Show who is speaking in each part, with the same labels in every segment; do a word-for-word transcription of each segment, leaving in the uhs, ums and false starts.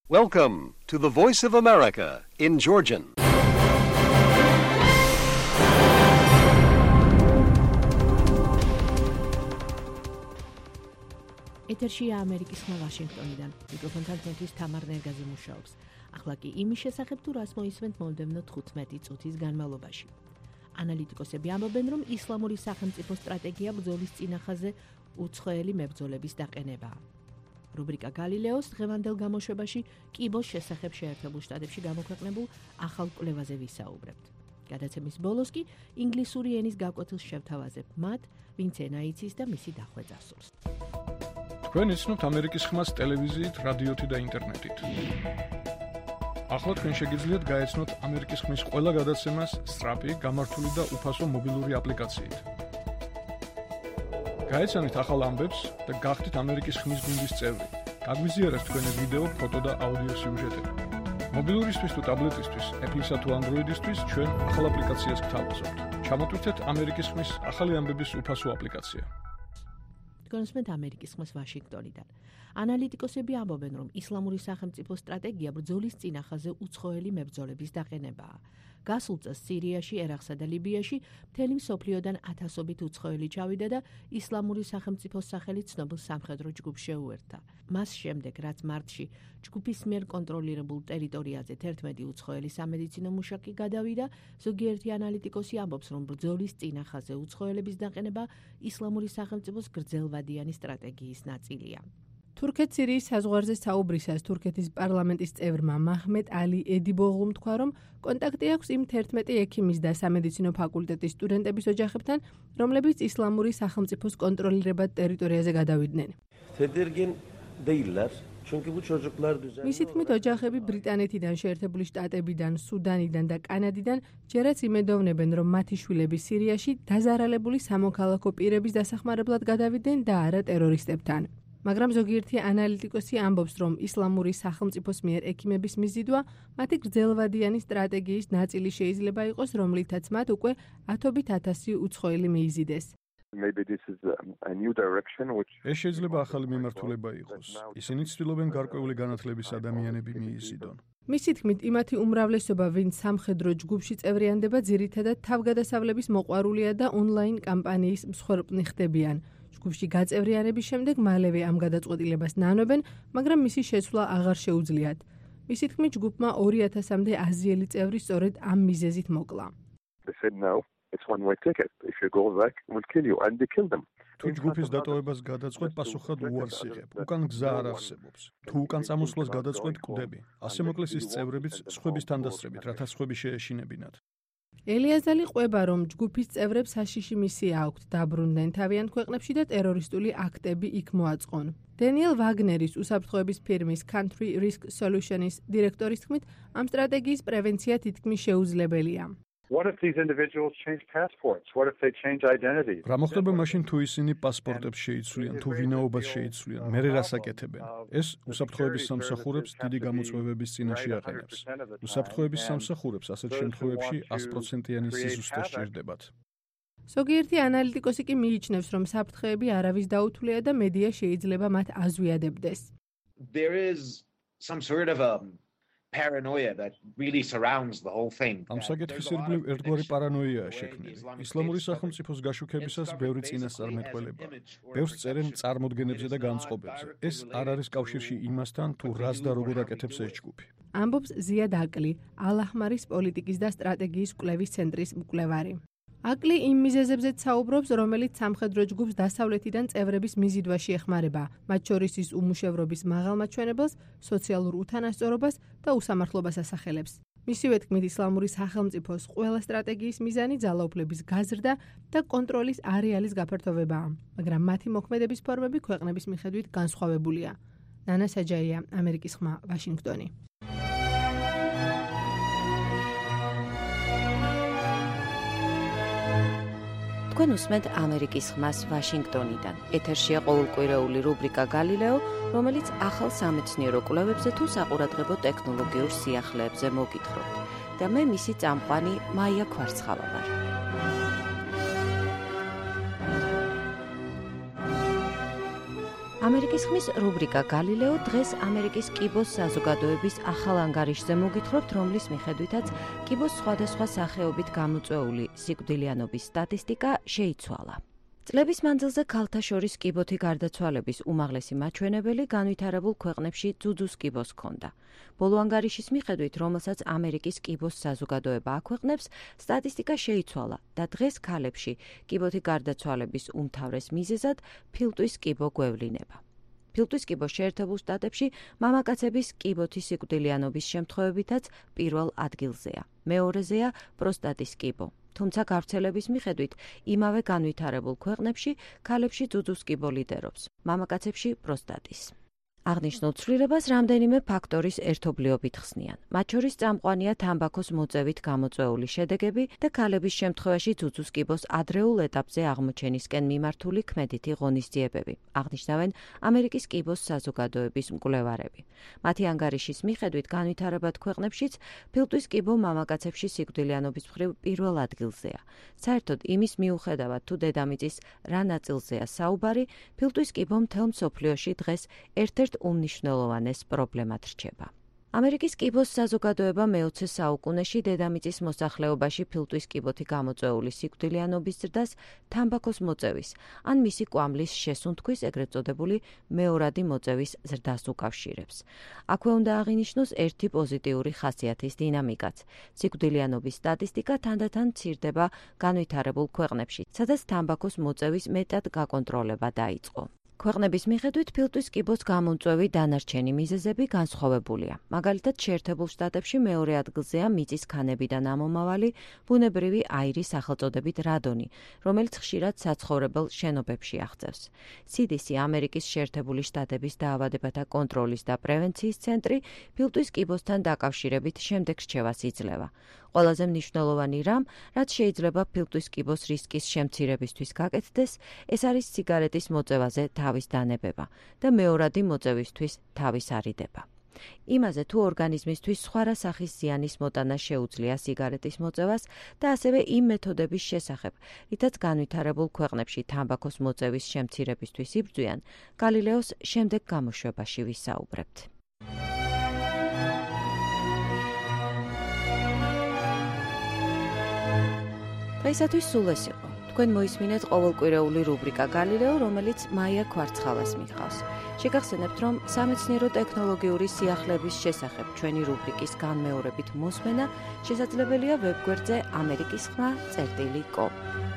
Speaker 1: Welcome to the Voice of America in Georgian.
Speaker 2: ეთერშია ამერიკის ხმა ვაშინგტონიდან. მიკროფონთან თემთვის თამარ ნერგაძე მუშაობს. ახლა კი იმის შესახებ თუ რას მოისმენთ მომდევნო თხუთმეტი წუთის განმავლობაში. ანალიტიკოსები ამბობენ, რომ ისლამური სახელმწიფო სტრატეგია ბრძოლის წინახაზე უცხოელი მებრძოლების დაყენებაა. რუბრიკა გალილეოს დღევანდელ გამოშვებაში კიბოს შესახებ შეერთებულ შტატებში გამოქვეყნებულ ახალ კვლევაზე ვისაუბრებთ. გადაცემის ბოლოს კი ინგლისური ენის გაკვეთილს შევთავაზებ მათ, ვინც ენა იცის და მისი დახვეწა სურს.
Speaker 3: თქვენ იცნობთ ამერიკის ხმას ტელევიზიით, რადიოთი და ინტერნეტით. ახლა თქვენ შეგიძლიათ გაეცნოთ ამერიკის ხმის ყველა გადაცემას სწრაფი, გამართული და უფასო მობილური აპლიკაციით. გაეცანით ახალ ამბებს და გახდით ამერიკის ხმის გუნდის წევრი. გაგვიზიარეთ თქვენი ვიდეო, ფოტო და აუდიო სიუჟეტები. მობილურისთვის თუ ტაბლეტისთვის, Apple-ისა თუ Android-ისთვის ჩვენ ახალ აპლიკაციას გთავაზობთ. ჩამოტვირთეთ ამერიკის ხმის ახალი ამბების უფასო აპლიკაცია.
Speaker 2: გონსმენთ ამერიკის ხმას ვაშინგტონიდან. ანალიტიკოსები ამბობენ, რომ ისლამური სახელმწიფო სტრატეგია ბრძოლის წინახაზე უცხოელი მებრძოლების დაყენებაა. გასულ წელს სირიაში, ერაყსა და ლიბიაში მთელი მსოფლიოდან ათასობით უცხოელი ჩავიდა და ისლამური სახელმწიფოს სახელით ცნობილ სამხედრო ჯგუფს შეუერთდა. მას შემდეგ, რაც მარტში ჯგუფის მიერ კონტროლირებულ ტერიტორიაზე თერთმეტი უცხოელი სამედიცინო მუშაკი გადავიდა, ზოგიერთი ანალიტიკოსი ამბობს, რომ ბრძოლის წინახაზე უცხოელების დაყენება ისლამური სახელმწიფოს გრძელვადიანი სტრატეგიის ნაწილია. თურქეთ-სირიის საზღვარზე საუბრისას თურქეთის პარლამენტის წევრმა მაჰმედ ალი ედიბოღლუმ თქვა, რომ კონტაქტი აქვს იმ თერთმეტი ექიმის და სამედიცინო ფაკულტეტის სტუდენტების ოჯახებთან, რომლებიც ისლამური სახელმწიფოს კონტროლირებად ტერიტორიაზე გადავიდნენ. მისი თქმით, ოჯახები ბრიტანეთიდან, შეერთებული შტატებიდან, სუდანიდან და კანადიდან ჯერაც იმედოვნებენ, რომ მათი შვილები სირიაში დაზარალებული სამოქალაქო პირების დასახმარებლად გადავიდნენ და არა ტერორისტებთან. მაგრამ ზოგიერთი ანალიტიკოსი ამბობს, რომ ისლამური სახელმწიფოს მიერ ექიმების მიზიდვა მათი გრძელვადიანი სტრატეგიის ნაწილი შეიძლება იყოს, რომლითაც მათ უკვე ათობით ათასი უცხოელი მიიზიდეს.
Speaker 3: ეს შეიძლება ახალი მიმართულება იყოს. ისინი ცდილობენ გარკვეული განათლების ადამიანები მიიზიდონ.
Speaker 2: მისი თქმით, იმათი უმრავლესობა, ვინც სამხედრო ჯგუფში წევრიანდება, ძირითადად თავგადასავლების მოყვარულია და ონლაინ კამპანიის მსხვერპლნი ხდებიან. ჯგუფში გაწევრიანების შემდეგ მალევე ამ გადაწყვეტილებას ნანობენ, მაგრამ მისი შეცვლა აღარ შეუძლიათ. მისი თქმით, ჯგუფმა ორი ათასამდე აზიელი წევრი სწორედ ამ მიზეზით მოკლა.
Speaker 3: თუ ჯგუფის დატოვებას გადაწყვეტ, პასუხად უარს იღებ. უკან გზა არ არსებობს. თუ უკან წამოსვლას გადაწყვეტ, კვდები. ასე მოკლეს ის წევრებიც სხვების თანდასწრებით, რათა სხვები შეეშინებინათ. ელიაზალი ყვება, რომ ჯგუფის წევრებს საშიში მისია აქვთ, დაბრუნდნენ თავიანთ ქვეყნებში და ტერორისტული აქტები იქ მოაწყონ. დენიელ ვაგნერის უსაფრთხოების ფირმის Country Risk Solutions დირექტორის თქმით, ამ სტრატეგიის პრევენცია თითქმის შეუძლებელია. რა მოხდება მაშინ, თუ ისინი პასპორტებს შეიცვლიან, თუ ვინაობას შეიცვლიან, მერე რას აკეთებენ? ეს უსაფრთხოების სამსახურებს დიდი გამოწვევების წინაშე აყენებს. უსაფრთხოების სამსახურებს ასეთ შემთხვევებში ას პროცენტიანი სიზუსტე სჭირდებათ.
Speaker 2: ზოგიერთი ანალიტიკოსი კი მიიჩნევს, რომ საფრთხეები არავის დაუთვლია და მედია შეიძლება მათ აზვიადებდეს.
Speaker 3: ამ საკითხის ირგვლივ ერთგვარი პარანოიაა შექმნილი. ისლამური სახელმწიფოს გაშუქებისას ბევრი წინასწარმეტყველებაა. ბევრს წერენ წარმოდგენებზე და განწყობებზე. ეს არ არის კავშირში იმასთან, თუ რას და როგორ აკეთებს ეს ჯგუფი.
Speaker 2: ამბობს ზიად აკლი, ალ-აჰმარის პოლიტიკის და სტრატეგიის კვლევის ცენტრის მკვლევარი. აკლი იმ მიზეზებზეც საუბრობს, რომელიც სამხედრო ჯგუფს დასავლეთიდან წევრების მიზიდვაში ეხმარება, მათ შორის ის უმუშევრობის მაღალმაჩვენებელს, სოციალურ უთანასწორობას და უსამართლობას ასახელებს. მისივე თქმით, ისლამური სახელმწიფოს ყველა სტრატეგიის მიზანი ძალაუფლების გაზრდა და კონტროლის არეალის გაფართოვებაა, მაგრამ მათი მოქმედების ფორმები ქვეყნების მიხედვით განსხვავებულია. ნანა საჯაია, ამერიკის ხმა, ვაშინგტონი.
Speaker 4: თქვენ უსმენთ ამერიკის ხმას ვაშინგტონიდან. ეთერშია ყოველკვირეული რუბრიკა გალილეო, რომელიც ახალ სამეცნიერო კვლევებზე თუ საყურადღებო ტექნოლოგიურ სიახლეებზე მოგითხრობთ. და მე მისი წამყვანი მაია ქვარცხალა ვარ. ამერიკის ხმის რუბრიკა გალილეო დღეს ამერიკის კიბოს საზოგადოების ახალ ანგარიშზე მოგითხრობთ, რომლის მიხედვითაც კიბოს სხვადასხვა სახეობით გამოწვეული სიკვდილიანობის სტატისტიკა შეიცვალა. წლების მანძილზე ქალთა შორის კიბოთი გარდაცვალების უმაღლესი მაჩვენებელი განვითარებულ ქვეყნებში ძუძუს კიბოს ჰქონდა. ბოლო ანგარიშის მიხედვით, რომელსაც ამერიკის კიბოს საზოგადოება აქვეყნებს, სტატისტიკა შეიცვალა და დღეს ქალებში კიბოთი გარდაცვალების უმთავრეს მიზეზად ფილტვის კიბო გვევლინება. ფილტვის კიბო შეერთებულ შტატებში მამაკაცების კიბოთი სიკვდილიანობის შემთხვევებითაც პირველ ადგილზეა. მეორეზეა პროსტატის კიბო. თუმცა გავრცელების მიხედვით იმავე განვითარებულ ქვეყნებში ქალებში ძუძუს კიბო ლიდერობს, მამაკაცებში პროსტატის. აღნიშნულ ცვლილებას რამდენიმე ფაქტორის ერთობლიობით ხსნიან. მათ შორის წამყვანია თამბაქოს მოწევით გამოწვეული შედეგები და ქალების შემთხვევაში ძუძუს კიბოს ადრეულ ეტაპზე აღმოჩენისკენ მიმართული ქმედითი ღონისძიებები, აღნიშნავენ ამერიკის კიბოს საზოგადოების მკვლევარები. მათი ანგარიშის მიხედვით განვითარებად ქვეყნებშიც ფილტვის კიბო მამაკაცებში სიკვდილიანობის მხრივ პირველ ადგილზეა. საერთოდ იმის მიუხედავად, თუ დედამიწის რა ნაწილზეა საუბარი, ფილტვის კიბო მთელ მსოფლიოში დღეს ერთ-ერთ უმნიშვნელოვანეს პრობლემად რჩება. ამერიკის კიბოს საზოგადოება მეოცე საუკუნეში დედამიწის მოსახლეობაში ფილტვის კიბოთი გამოწვეული სიკვდილიანობის ზრდას თამბაქოს მოწევის ან მისი კვამლის შესუნთქვის ეგრეთ წოდებული მეორადი მოწევის ზრდას უკავშირებს. აქვე უნდა აღინიშნოს ერთი პოზიტიური ხასიათის დინამიკაც. სიკვდილიანობის სტატისტიკა თანდათან მცირდება განვითარებულ ქვეყნებში, სადაც თამბაქოს მოწევის მეტად გაკონტროლება დაიწყო. ქვეყნების მიხედვით ფილტვის კიბოს გამომწვევი დანარჩენი მიზეზები განსხვავებულია. მაგალითად, შეერთებულ შტატებში მეორე ადგილზეა მიწის ქანებიდან ამომავალი ბუნებრივი აირის სახელწოდებით რადონი, რომელიც ხშირად საცხოვრებელ შენობებში აღწევს. სი დი სი, ამერიკის შეერთებული შტატების დაავადებათა კონტროლის და პრევენციის ცენტრი, ფილტვის კიბოსთან დაკავშირებით შემდეგ რჩევას იძლევა. ყველაზე მნიშვნელოვანი რამ, რაც შეიძლება ფილტვის კიბოს რისკის შემცირებისთვის გაკეთდეს, ეს არის სიგარეტის მოწევაზე თავის დანებება და მეორადი მოწევისთვის თავის არიდება. იმაზე, თუ ორგანიზმისთვის სხვა რა სახის ზიანის მოტანა შეუძლია სიგარეტის მოწევას და ასევე იმ მეთოდების შესახებ, რითაც განვითარებულ ქვეყნებში თამბაქოს მოწევის შემცირებისთვის იბრძვიან, გალილეოს შემდეგ გამოშვებაში ვისაუბრებთ. დღეისათვის სულ ეს იყო. თქვენ მოისმინეთ ყოველკვირეული რუბრიკა გალილეო, რომელიც მაია ქვარცხალას მიჰყავს. შეგახსენებთ, რომ სამეცნიერო ტექნოლოგიური სიახლეების შესახებ ჩვენი რუბრიკის განმეორებით მოსმენა შესაძლებელია ვებგვერდზე ამერიკის ხმა წერტილი კომ.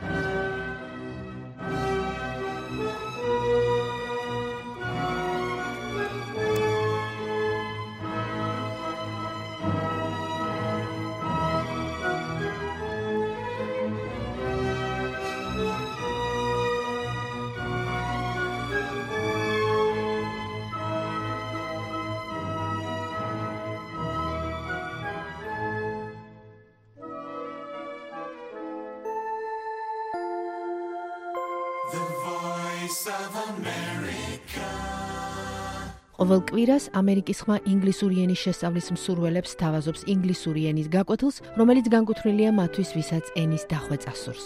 Speaker 2: ყოველ კვირას ამერიკის ხმა ინგლისური ენის შესწავლის მსურველებს თავაზობს ინგლისური ენის გაკვეთილს, რომელიც განკუთვნილია მათთვის, ვისაც ენის დახვეწა სურს.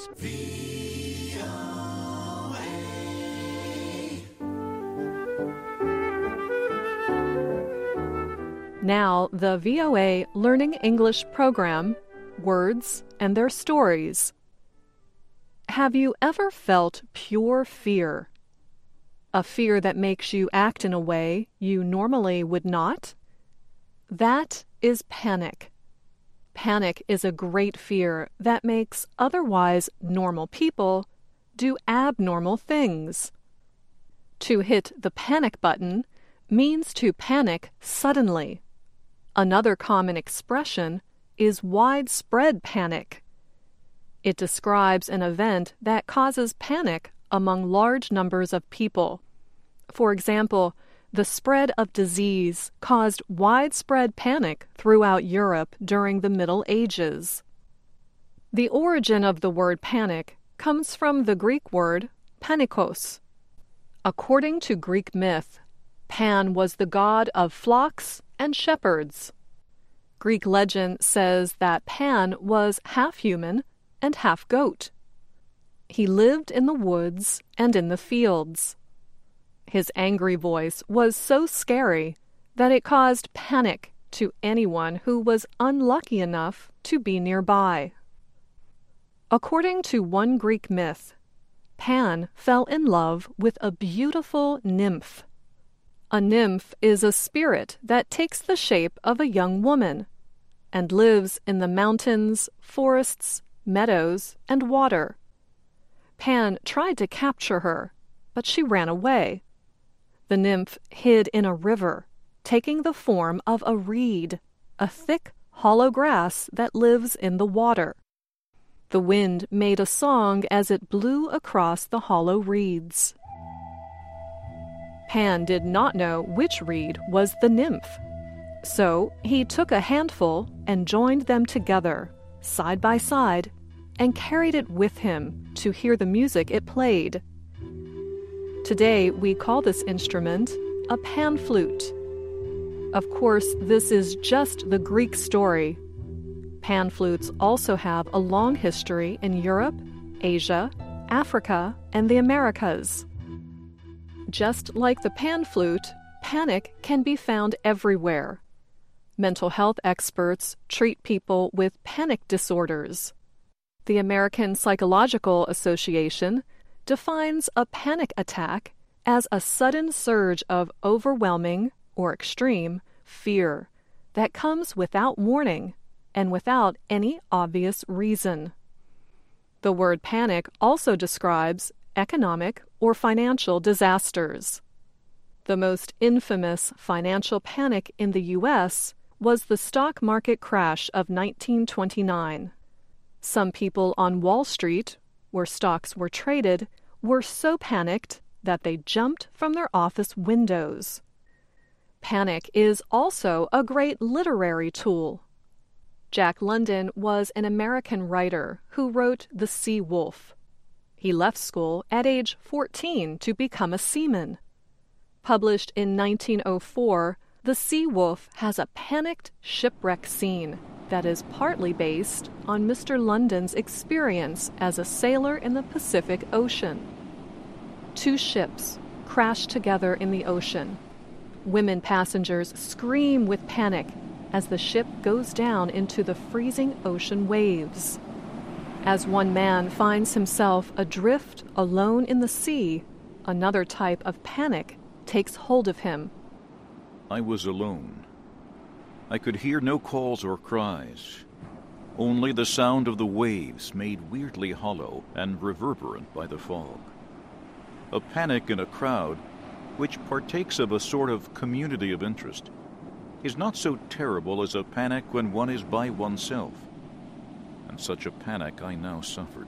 Speaker 5: Now, the V O A Learning English program, Words and Their Stories. Have you ever felt pure fear? A fear that makes you act in a way you normally would not? That is panic. Panic is a great fear that makes otherwise normal people do abnormal things. To hit the panic button means to panic suddenly. Another common expression is widespread panic. It describes an event that causes panic among large numbers of people. For example, the spread of disease caused widespread panic throughout Europe during the Middle Ages. The origin of the word panic comes from the Greek word panikos. According to Greek myth, Pan was the god of flocks and shepherds. Greek legend says that Pan was half human and half goat. He lived in the woods and in the fields. His angry voice was so scary that it caused panic to anyone who was unlucky enough to be nearby. According to one Greek myth, Pan fell in love with a beautiful nymph. A nymph is a spirit that takes the shape of a young woman and lives in the mountains, forests, meadows, and water. Pan tried to capture her, but she ran away. The nymph hid in a river, taking the form of a reed, a thick, hollow grass that lives in the water. The wind made a song as it blew across the hollow reeds. Pan did not know which reed was the nymph, so he took a handful and joined them together, side by side, and carried it with him to hear the music it played. Today we call this instrument a pan flute. Of course, this is just the Greek story. Pan flutes also have a long history in Europe, Asia, Africa, and the Americas. Just like the pan flute, panic can be found everywhere. Mental health experts treat people with panic disorders. The American Psychological Association defines a panic attack as a sudden surge of overwhelming or extreme fear that comes without warning and without any obvious reason. The word panic also describes economic or financial disasters. The most infamous financial panic in the U S was the stock market crash of nineteen twenty-nine. Some people on Wall Street, where stocks were traded, were so panicked that they jumped from their office windows. Panic is also a great literary tool. Jack London was an American writer who wrote The Sea Wolf. He left school at age fourteen to become a seaman. Published in nineteen oh four, The Sea Wolf has a panicked shipwreck scene that is partly based on Mister London's experience as a sailor in the Pacific Ocean. Two ships crash together in the ocean. Women passengers scream with panic as the ship goes down into the freezing ocean waves. As one man finds himself adrift alone in the sea, another type of panic takes hold of him.
Speaker 6: I was alone. I could hear no calls or cries, only the sound of the waves made weirdly hollow and reverberant by the fog. A panic in a crowd, which partakes of a sort of community of interest, is not so terrible as a panic when one is by oneself. And such a panic I now suffered.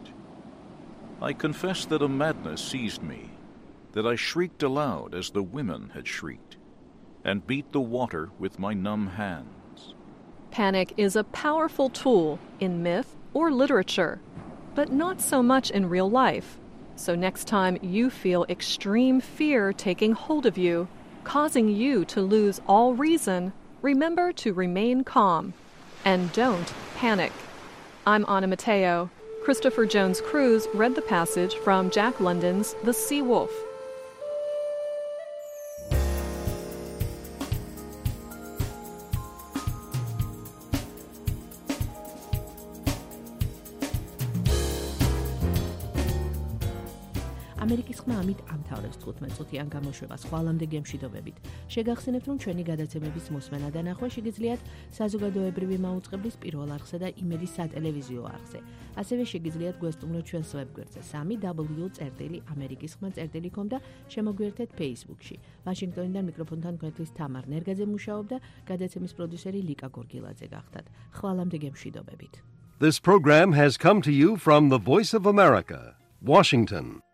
Speaker 6: I confess that a madness seized me, that I shrieked aloud as the women had shrieked, and beat the water with my numb hands.
Speaker 5: Panic is a powerful tool in myth or literature, but not so much in real life. So next time you feel extreme fear taking hold of you, causing you to lose all reason, remember to remain calm and don't panic. I'm Anna Mateo. Christopher Jones Cruz read the passage from Jack London's The Sea Wolf.
Speaker 2: ამერიკის ხმა ამით ამთავრებს თხუთმეტ წუთიან გამოშვებას ხვალამდე გემშვიდობებით. შეგახსენებთ, რომ ჩვენი გადაცემების მოსმენა და ნახვა შეგიძლიათ საზოგადოებრივი მაუწყებლის პირველ არხსა და იმედის სატელევიზიო არხზე. ასევე შეგიძლიათ გვესტუმროთ ჩვენს ვებგვერდზე სამი დაბლიუ წერტილი ამერიკის ხმა წერტილი კომ და შემოგვიერთეთ Facebook-ში. ვაშინგტონიდან მიკროფონთან გვერდლის თამარ ნერგაძე მუშაობდა, გადაცემის პროდიუსერი ლიკა გორგილაძე გახდათ. ხვალამდე გემშვიდობებით.
Speaker 1: This program has come to you from the Voice of America, Washington.